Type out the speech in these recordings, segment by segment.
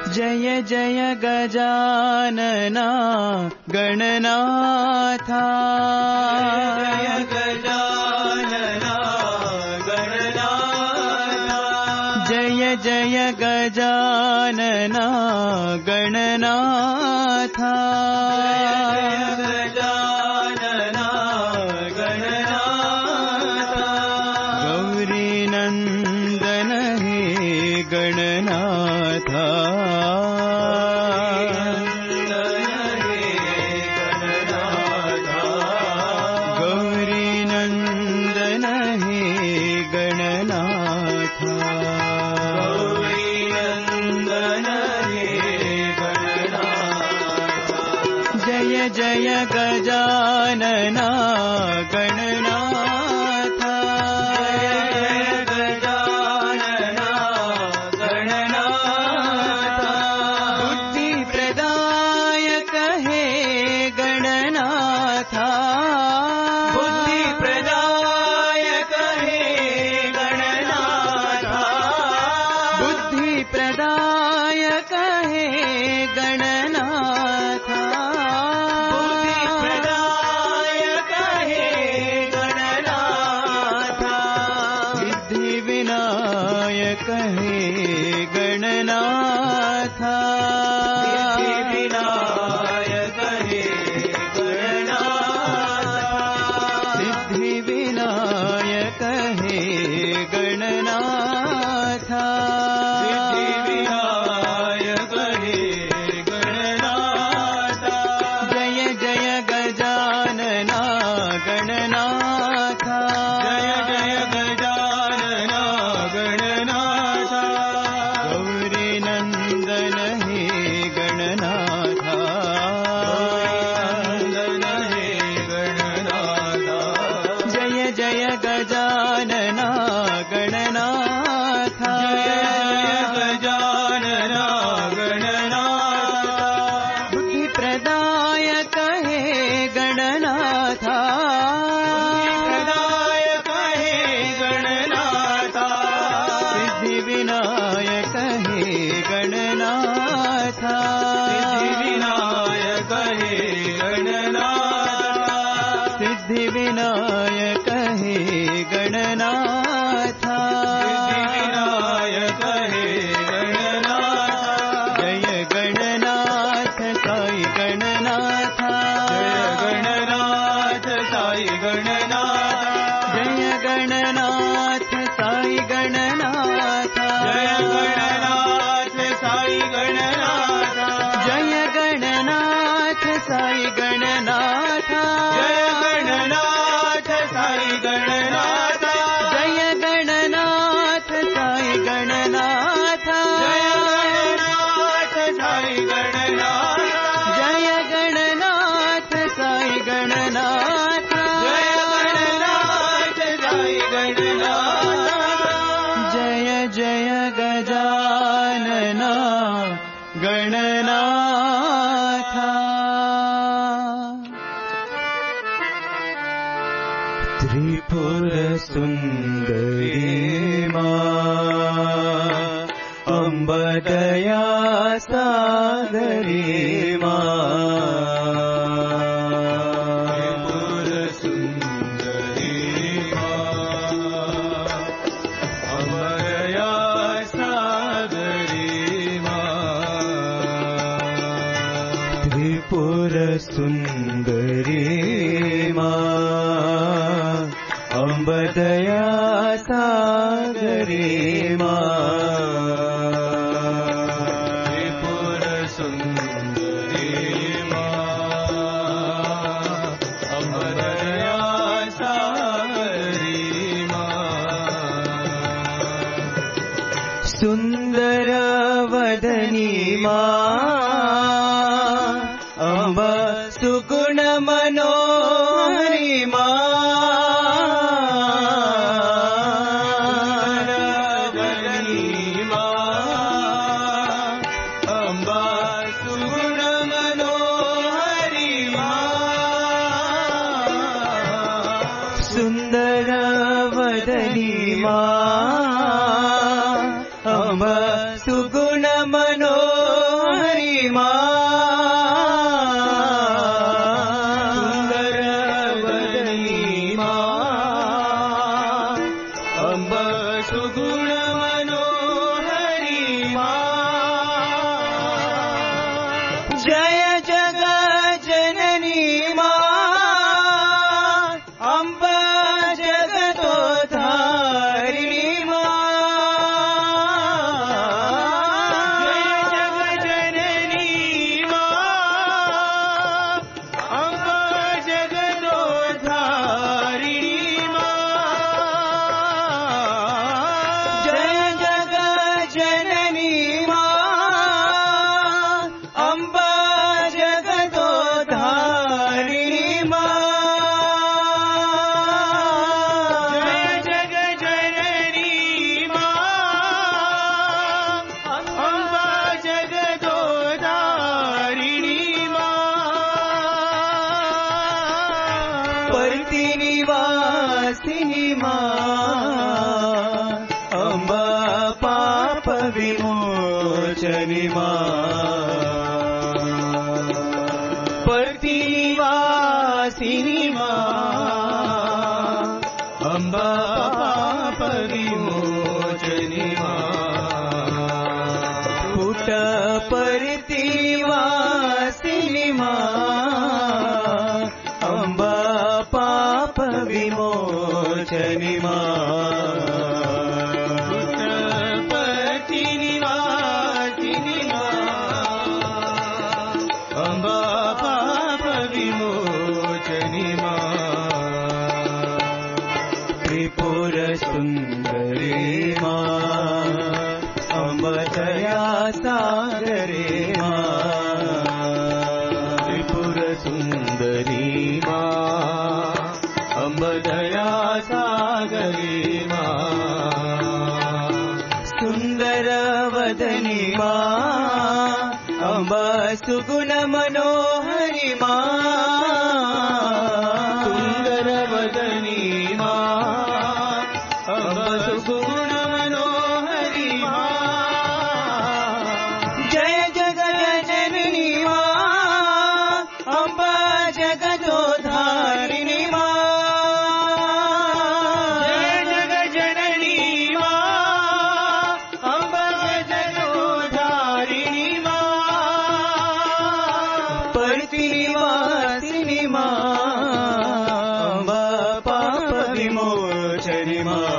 जय जय गजानना गणनाथा जय गजानना गणनाथा जय जय गजानना गणनाथा गजानना गणनाथा गौरी नंदन हे गणनाथा जय गजानना गणनाथा जय गजानना गणनाथा बुद्धि प्रदायक हे गणनाथा बुद्धि प्रदायक हे गणनाथा बुद्धि प्रदायक हे गणनाथा कहे गणनाथा विनायक हे गणनाथा सिद्धि विनायक हे गणनाथा सिद्धि विनायक हे गणनाथा जय जय गजानना गणनाथा जय जय गजानना गणनाथा गौरी नंदन हे गणनाथा नंदन हे गणनाथा जय जय गजानना गणनाथा जय गजानना गणनाथा बुद्धि प्रदायक हे गणनाथा प्रदायक हे गणनाथा सिद्धि विनायक हे गणनाथा सिद्धि विनायक हे गणनाथा सिद्धि विनायक हे गणनाथा सिद्धि विनायक हे गणनाथा जय गणनाथ साई गणनाथा जय गणनाथ साई गणनाथा जय गणनाथ साई गणनाथा जय गणनाथ साई गणनाथा जय गणनाथ साई गणनाथा जय गणनाथ साई गणनाथा जय गणनाथ साई गणनाथा जय गणनाथ साई गणनाथा जय गणनाथ साई गणनाथा जय गणनाथ साई गणनाथा जय जय गजानना गणनाथा त्रिपुर सुंदरी मां अम्ब दया सागरी त्रिपुर सुंदरी अम्ब दया सागरी त्रिपुर सुंदरी अम्ब दया सागरी त्रिपुर सुंदरी अम्ब दया सागरी सुंदर वदनी अम्ब सुगुण मनोहरी सुंदर वदनी अम्ब सुगुण मनोहरी सुगुण मनोहरी माँ। जय जगत जननी माँ, अम्बा जगतोद्धारिणी माँ। परतिनिवासिनी माँ, अम्बा पाप विमोचनी माँ। परतिनिवासिनी माँ, अम्बा पाप विमोचनी माँ। पुट परतिनिवासिनी माँ, अम्बा पाप विमोचनी माँ। पुट्टपतिनिवासिनी माँ, अम्बा पाप विमोचनी माँ। त्रिपुर सुंदरी माँ, अम्बा दया सागरे माँ। त्रिपुर सुंदरी माँ, अम्बा दया सागरी माँ। सुंदर वदनी माँ, अम्बा सुगुण मनोहरी माँ। सुंदर वदनी माँ, अम्बा सुगुण मनोहरी माँ। जय जगत जननी माँ, अम्बा जगतोद्धारिणी माँ। जय जगत जननी माँ, अम्बा जगतोद्धारिणी माँ। परतिनिवासिनी माँ, अम्बा पाप विमोचनी माँ।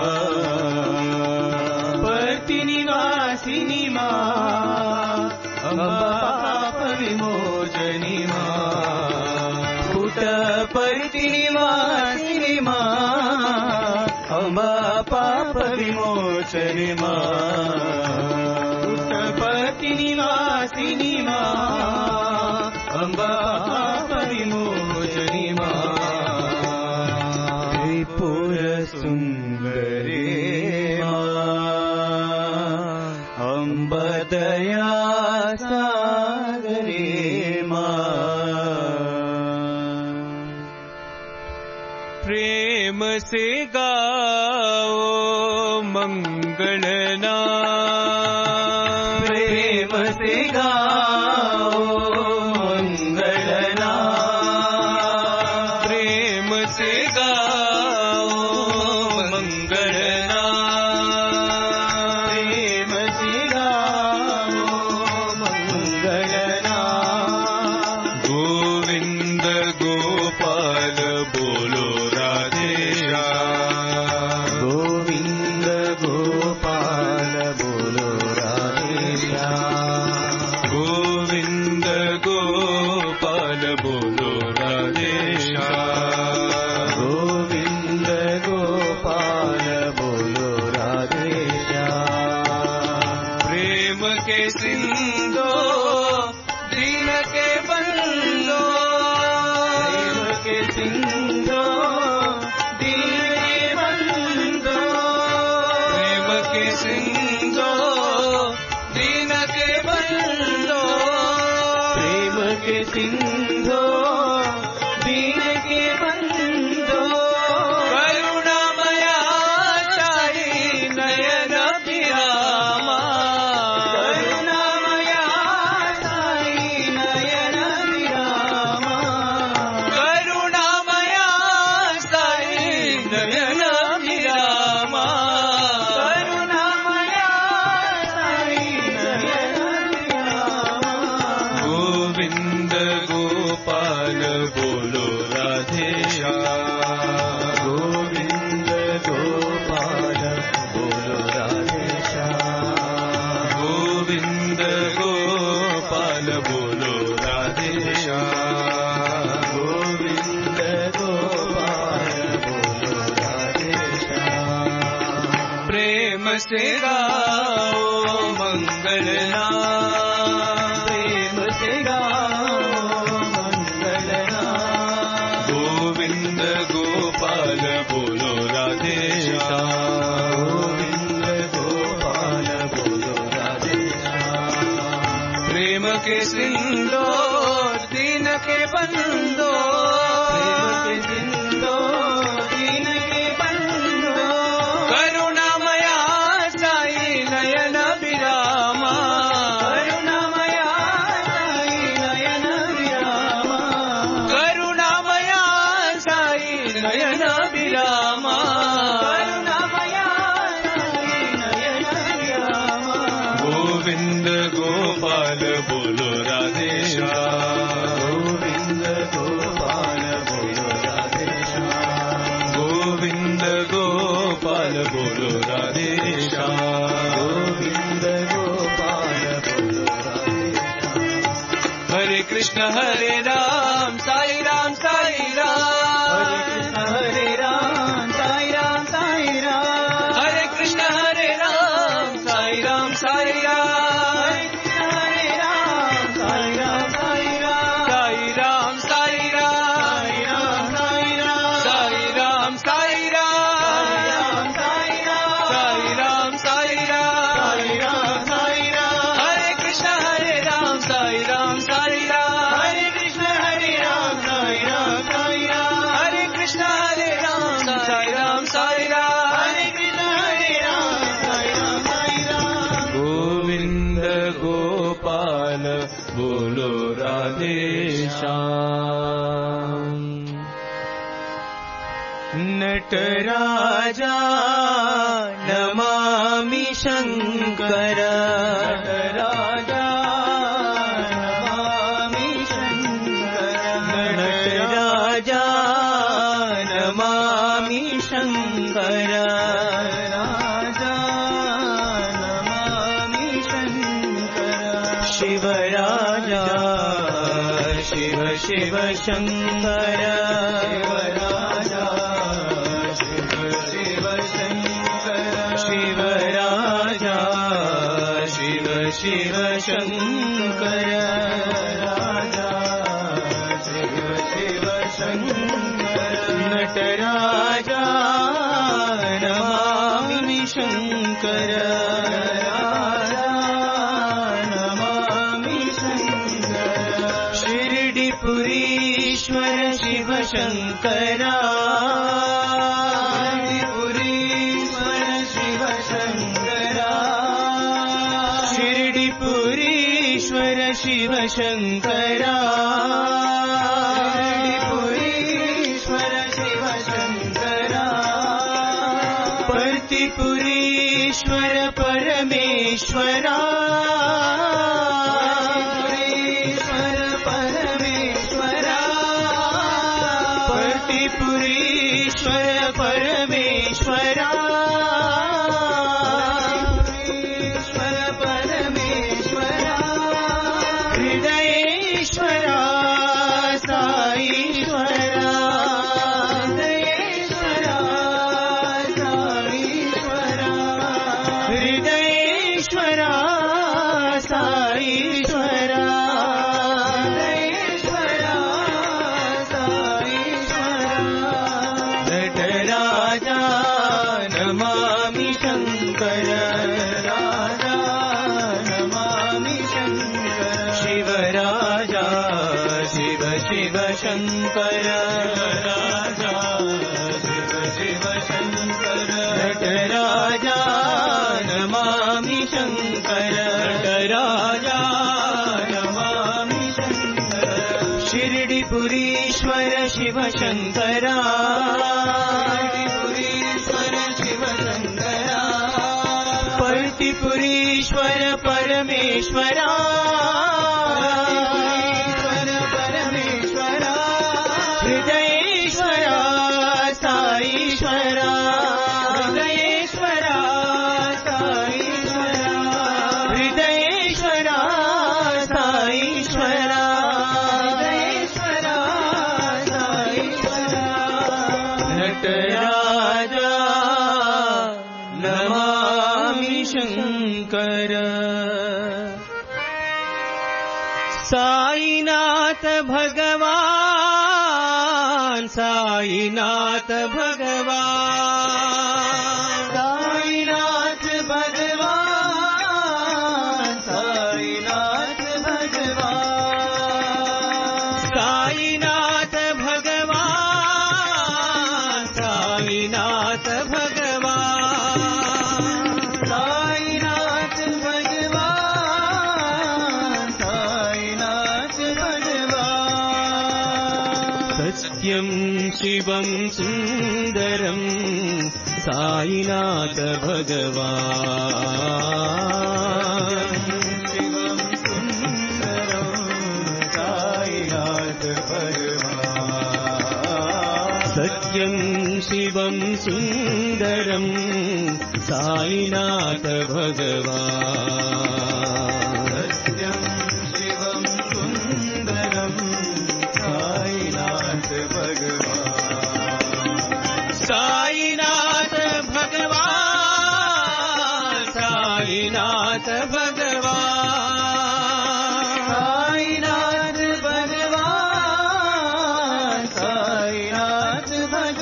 परतिनिवासिनी माँ, अम्बा पाप विमोचनी माँ। परतिनिवासिनी माँ, अम्बा पाप विमोचनी माँ। परतिनिवासिनी माँ, अम्बा पाप विमोचनी माँ। त्रिपुर सुंदरी माँ, अम्बा दया सागरी माँ। प्रेम से गाओ मंगलनाम। प्रेम से गाओ मंगलनाम। प्रेम से गाओ मंगलनाम। प्रेम से गाओ मंगलनाम। गोविंद गोपाल बोलो राधे श्याम। गोविंद गोपाल बोलो राधे श्याम। गोविंद गोपाल बोलो राधे श्याम। गोविंद गोपाल बोलो राधे श्याम। प्रेम के सिंधो दीन के बंदो। प्रेम के सिंधो दीन के बंदो। प्रेम के सिंधो दीन के बंदो। प्रेम के सिंधो दीन के बंदो। करुणामया साई नयन विरामा। करुणामया साई नयन विरामा। करुणामया साई नयन विरामा। करुणामया प्रेम से गाओ मंगल नाम, प्रेम से गाओ मंगल नाम। गोविंद गोपाल बोलो राधे श्याम, गोविंद गोपाल बोलो राधे श्याम। प्रेम के सिंधो दीन के बंदो, प्रेम के सिंधो दीन के बंदो, करुणामया साई नयन विरामा, करुणामया साई नयन विरामा, करुणामया साई नयन विरामा। करुणामया साई नयन विरामा। गोविंद गोपाल बोलो राधे श्याम, गोविंद गोपाल बोलो राधे श्याम। गोविंद गोपाल बोलो राधे श्याम, गोविंद गोपाल बोलो राधे श्याम। हरे कृष्ण हरे राम साई राम साई राम, हरे राम साई राम साई राम। हरे कृष्ण हरे राम साई राम साई राम, हरे राम साई राम साई राम। साई राम साई राम, साई राम साई राम। साई राम साई राम, साई राम साई राम। साई राम साई राम, साई राम साई राम। हरे कृष्ण हरे राम साई राम साई राम, हरे कृष्ण हरे राम साई राम साई राम। हरे कृष्ण हरे राम साई राम साई राम, हरे कृष्ण हरे राम साई राम साई राम। गोविंद गोपाल बोलो राधे श्याम। नटराजा नमामि शंकर, नटराजा नमामि शंकर, नटराजा नमामि शंकर, राजा नमामि शंकर। शिवराजा शिव शिव शंकर, शिवराजा शिव शिव शंकर, शिवराजा शिव शिव शंकर, राजा शिव शिव शंकर। नटराजा नमामि शंकर, राजा नमामि शंकर। शिरडीपुरीश्वर शिव शंकरा, शिरडीपुरीश्वर शिव शंकरा, शिरडीपुरीश्वर शिव शंकरा, शिरडीपुरीश्वर शिव शंकरा। पर्तिपुरीश्वर परमेश्वरा, परमेश्वरा, पर्तिपुरीश्वर परमेश्वरा, परमेश्वरा। हृदयेश्वरा साईश्वरा, हृदयेश्वरा साईश्वरा, हृदयेश्वरा साईश्वरा, हृदयेश्वरा साईश्वरा। नटराजा नमामि शंकर, राजा नमामि शंकर। शिवराजा शिव शिव शंकर, राजा शिव शिव शंकर। नटराजा नमामि शंकर, नटराजा नमामि शंकर। शिरडीपुरीश्वर शिव शंकरा, शिरडीपुरीश्वर शिव शंकरा। पर्तिपुरीश्वर परमेश्वरा, परमेश्वरा। हृदयेश्वरा साईश्वरा, हृदयेश्वरा साईश्वरा, हृदयेश्वरा साईश्वरा, हृदयेश्वरा साईश्वरा। नटराजा नमामि शंकर साईनाथ भगवान साईनाथ भगवान साईनाथ भगवान साईनाथ भगवान साईनाथ भगवान साईनाथ भगवान साईनाथ भगवान साईनाथ भगवान सत्यं शिवं सुंदरं साईनाथ भगवान शिवं सुंदरं साईनाथ भगवान सत्यं शिवं सुंदरं साईनाथ भगवान सत्यं शिवं सुंदरं साईनाथ भगवान साईनाथ भगवान साईनाथ भगवान साईनाथ भगवान साईनाथ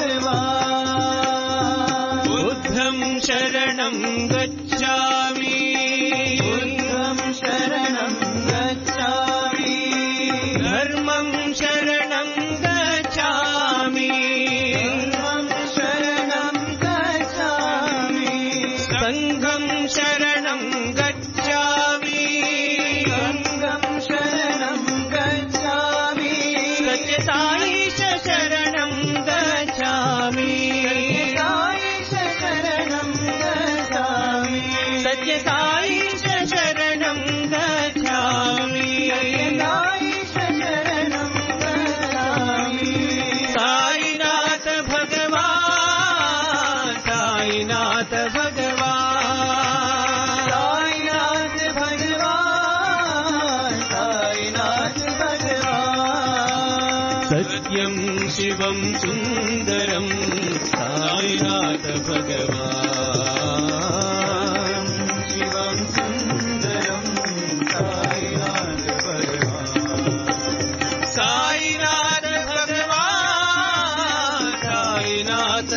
भगवान बुद्धं शरणं गच्छामि बुद्धं शरणं गच्छामि धर्मं शरणं गच्छामि धर्मं शरणं गच्छामि संघं शरणं गच्छामि संघं शरणं गच्छामि सत्यसाईश शरणं गच्छामि सत्यसाईश शरणं गच्छामि सत्यसाईश शरणं गच्छामि सत्यसाईश शरणं गच्छामि साईनाथ भगवान साईनाथ भगवान साईनाथ भगवान साईनाथ भगवान सत्यं शिवं सुंदरं साईनाथ भगवान शिवं सुंदरं साईनाथ भगवान साईनाथ भगवान साईनाथ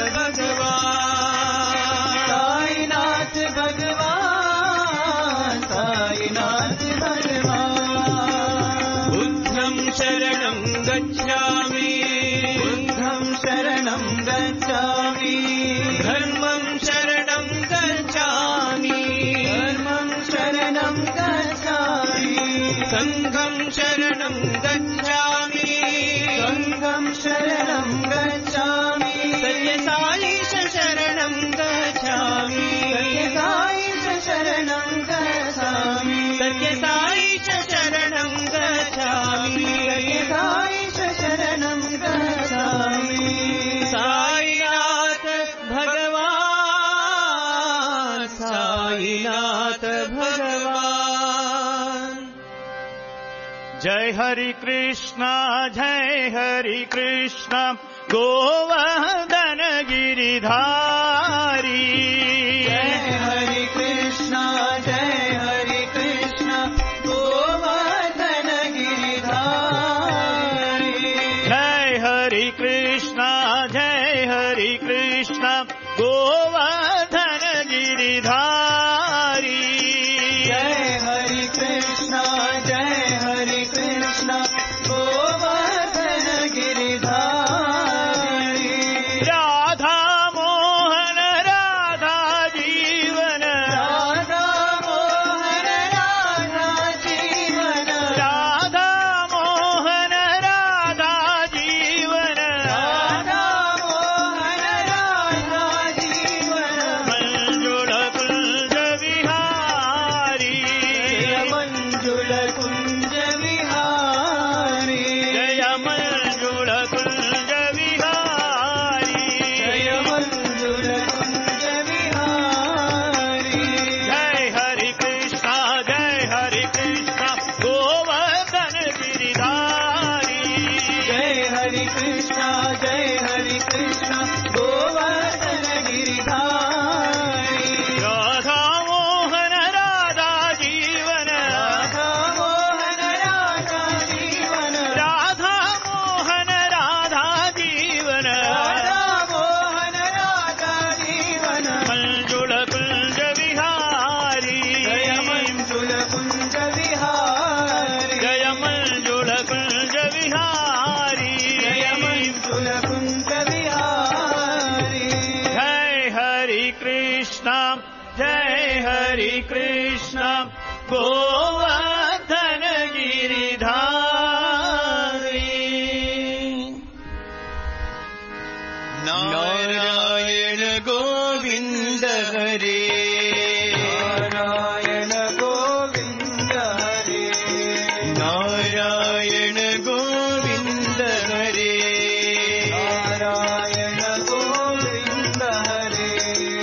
भगवान साईनाथ भगवान साईनाथ भगवान बुद्धं शरणं गच्छामि बुद्धं शरणं गच्छामि धर्मं शरणं गच्छामि धर्मं शरणं गच्छामि संघं शरणं गच्छामि संघं शरणं गच्छामि सत्यसाईश शरणं गच्छामि सत्यसाईश शरणं गच्छामि सत्यसाईश शरणं गच्छामि सत्यसाईश शरणं गच्छामि साईनाथ भगवान साईनाथ भगवान जय हरि कृष्णा गोवर्धन गिरिधारी जय हरि कृष्णा गोवर्धन गिरिधारी जय हरि कृष्णा गोवर्धन गिरिधारी जय हरि कृष्णा गोवर्धन गिरिधारी राधा मोहन राधा जीवन राधा हरि कृष्ण गोवर्धन गिरिधारी नारायण गोविंद हरे नारायण गोविंद हरे नारायण गोविंद हरे नारायण गोविंद हरे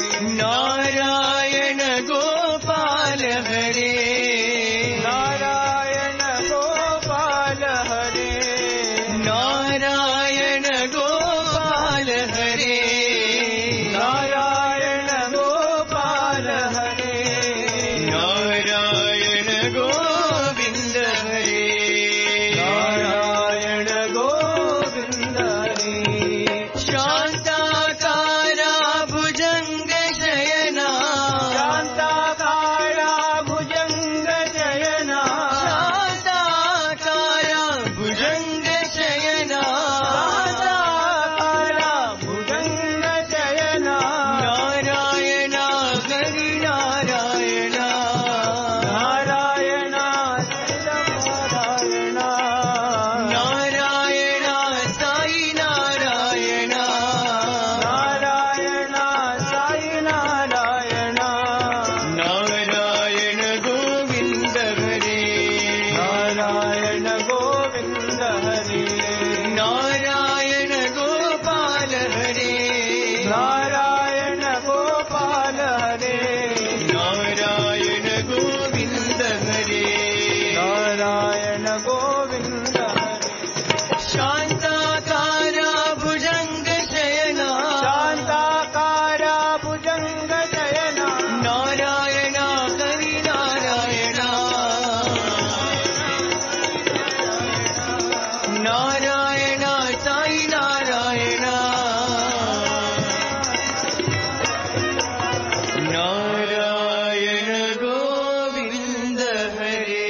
नारायण गोपाल हरे नारायण गोपाल हरे नारायण गोपाल हरे नारायण गोपाल हरे नारायण गोविंद हरे नारायण गोविंद हरे शांताकारा भुजंग शयना शांताकारा भुजंग शयना शांताकारा भुजंग शयना शांताकारा भुजंग शयना नारायण हरि नारायण नारायण नारायण नारायण साई नारायण नारायण साई नारायण नारायण गोविंद हरे नारायण गोविंद हरे नारायण गोपाल हरे नारायण गोपाल हरे नारायण गोविंद हरे नारायण गोविंद हरे शांताकारा भुजंग शयना शांताकारा भुजंग शयना नारायण हरि नारायण नारायण साई नारायण नारायण गोविंद हरे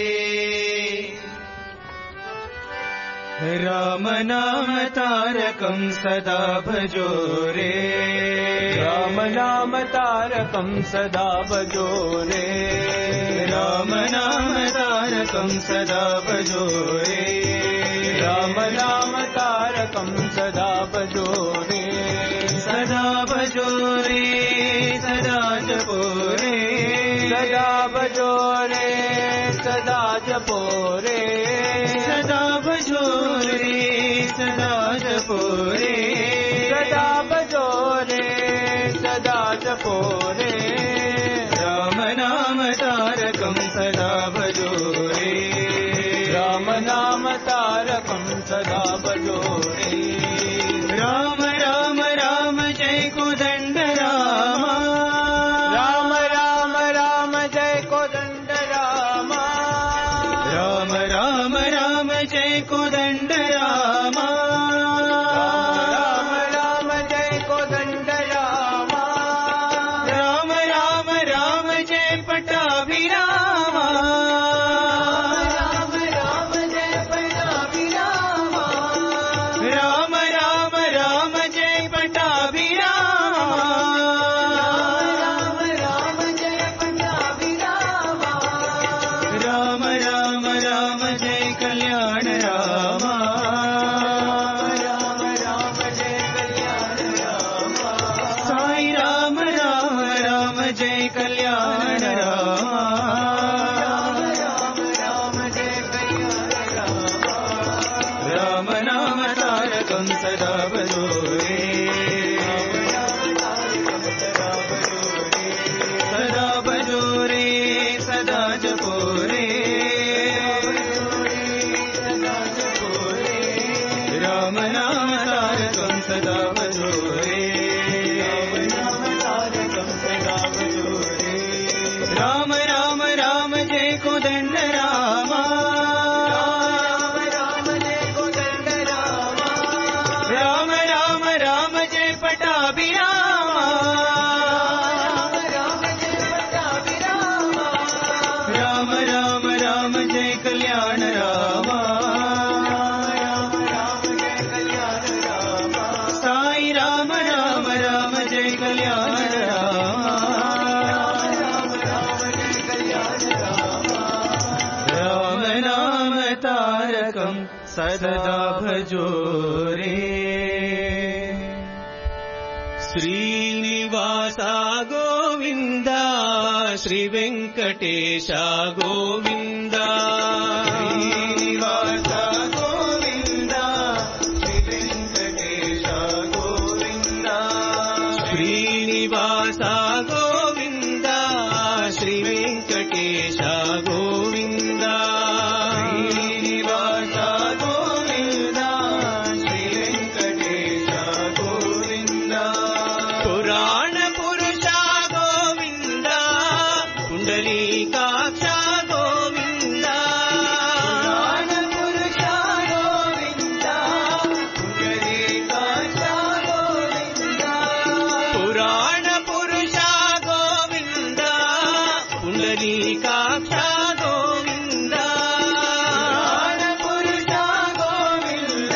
राम नाम तारकं सदा भजो रे राम नाम तारकं सदा भजो रे राम नाम तारकं सदा भजो रे राम नाम तारकं सदा भजो रे सदा भजो रे सदा जपो रे सदा भजो रे सदा जपो रे सदा भजो रे सदा जपो रे सदा भजो रे सदा जपो रे राम नाम तारकं सदा भजो रे राम नाम तारकं सदा भजो रे राम राम राम जय कोदंड राम राम राम राम जय कोदंड राम राम राम राम जय कोदंड राम राम राम जय कोदंड राम राम राम राम जय पटाभिराम राम राम जय पटाभिराम राम राम राम जय पटाभिराम राम राम जय पटाभिराम राम राम राम जय कल्याण राम राम राम जय कल्याण राम साई राम राम राम जय कल्याण राम राम राम जय कल्याण राम राम नाम तारकं सदा भजो रे सदा भजो रे सदा जपो रे राम नाम तारकं सदा भजो रे राम राम राम जय कोदंड राम राम जय कोदंड राम राम राम राम जय पटाभिराम राम राम जय पटाभिराम राम राम सदा भजो रे। श्रीनिवासा गोविन्द श्री वेङ्कटेश गोविन्द। श्रीनिवासा गोविन्द श्री वेङ्कटेश गोविन्द। श्रीनिवासा गोविन्द श्री वेङ्कटेश गोविन्द। श्रीनिवासा गोविन्द श्री वेङ्कटेश गोविन्द। पुराण पुरुष गोविन्द पुण्डरीकाक्ष गोविन्द। पुराण पुरुष गोविन्द पुण्डरीकाक्ष गोविन्द। पुराण पुरुष गोविन्द पुण्डरीकाक्ष गोविन्द। पुराण पुरुष गोविन्द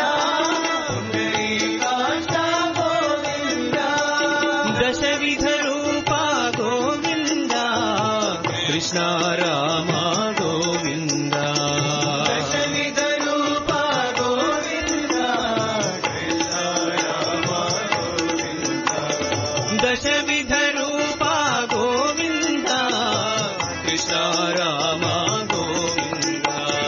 पुण्डरीकाक्ष गोविन्द। दशविध रूपा गोविन्द कृष्ण राम गोविन्द। दशविध रूपा गोविन्द कृष्ण राम गोविन्द। दशविध रूपा गोविन्द कृष्ण राम गोविन्द।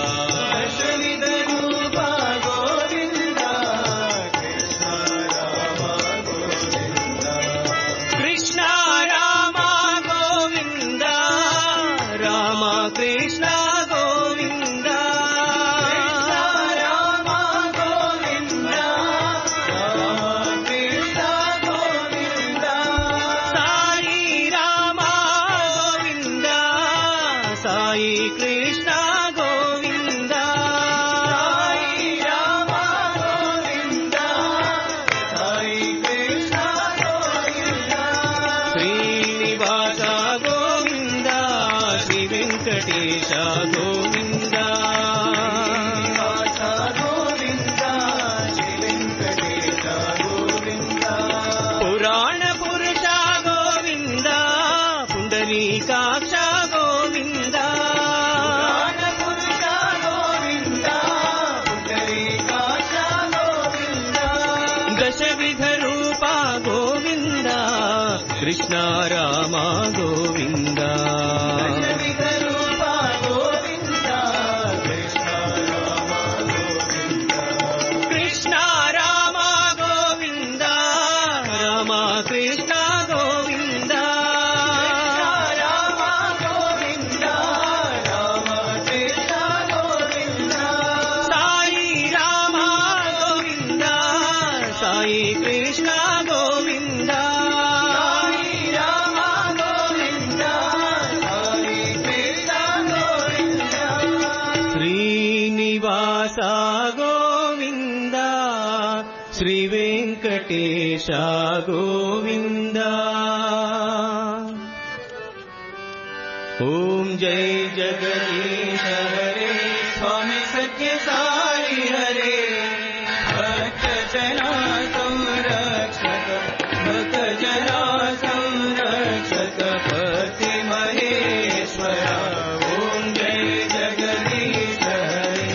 दशविध रूपा गोविन्द कृष्ण राम गोविन्द। कृष्ण राम गोविन्द राम कृष्ण गोविन्द। कृष्ण राम गोविन्द राम कृष्ण गोविन्द। साई राम गोविन्द साई कृष्ण गोविन्द। साई राम गोविन्द साई कृष्ण गोविन्द। श्रीनिवास गोविन्द श्री वेङ्कटेश गोविन्द। श्रीनिवास गोविन्द श्री वेङ्कटेश गोविन्द। पुराण पुरुष गोविन्द पुण्डरीकाक्ष गोविन्द। पुराण पुरुष गोविन्द पुण्डरीकाक्ष गोविन्द। दशविध रूपा गोविन्द कृष्ण राम गोविन्द। दशविध रूपा गोविन्द कृष्ण राम गोविन्द। कृष्ण राम गोविन्द राम कृष्ण गोविन्द। राम गोविन्द राम कृष्ण गोविन्द। साई राम गोविन्द साई कृष्ण गोविन्द। साई राम गोविन्द साई कृष्ण गोविन्द। श्रीनिवास गोविन्द श्री वेङ्कटेश गोविन्द। ओम जय जगदीश हरे स्वामी सत्य साई हरे। भक्त जना संरक्षक भक्त जना संरक्षक पति महेश्वर। ओम जय जगदीश हरे।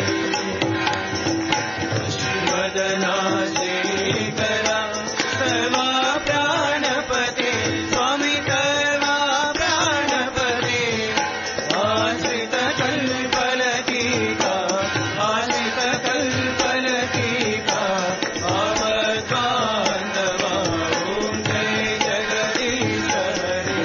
श्रीवदना श्रीकरा सर्वा प्राणपते स्वामी सर्वा प्राणपते। आश्रित कल्पलतिका आश्रित कल्पलतिका आवद्बान्धवा। ओम जय जगदीश हरे।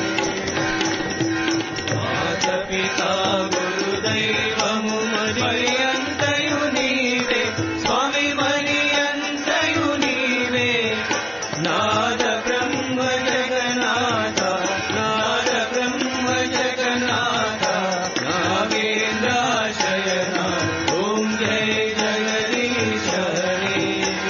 माता-पिता गुरुदैवमु मर्यन्तयु नीवे स्वामी मर्यन्तयु नीवे। नाद ब्रह्म जगन्नाथ नाद ब्रह्म जगन्नाथ नागेन्द्र शयन। ओम जय जगदीश हरे।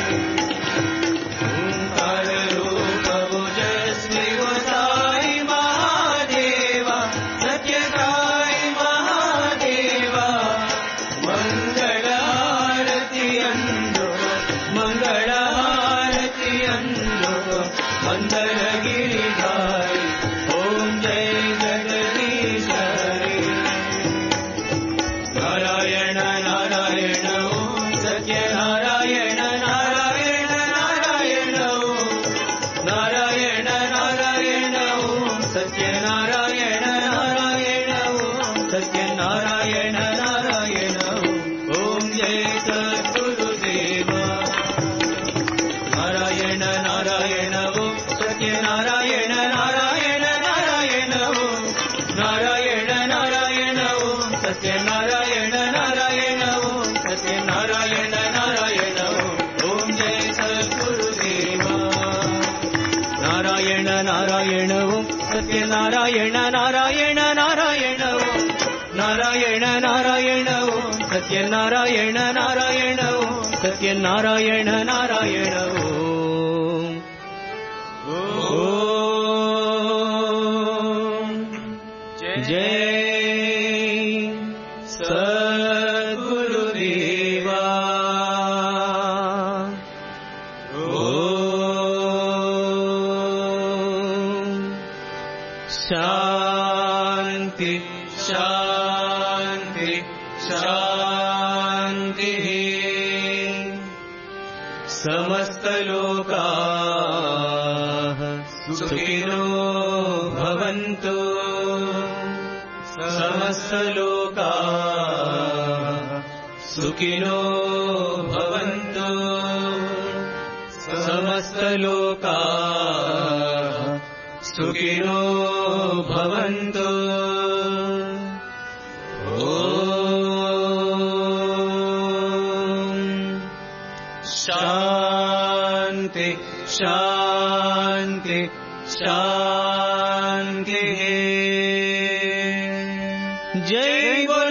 ओंकार रूप ओजस्वी वो साई महादेवा सत्य साई महादेवा। सत्यनारायण नारायण ओम सत्यनारायण नारायण ओम जय सद्गुरुदेवा नारायण नारायण ओम सत्यनारायण नारायण नारायण ओम नारायण नारायण ओम सत्यनारायण नारायण ओम सत्यनारायण नारायण ओम जय सद्गुरुदेवा शांति शांति शांति समस्त लोकाः सुखिनो भवन्तु समस्त लोकाः सुखिनो भवन्तु समस्त लोकाः सुखिनो भवन्तु शांति शांति शांति जय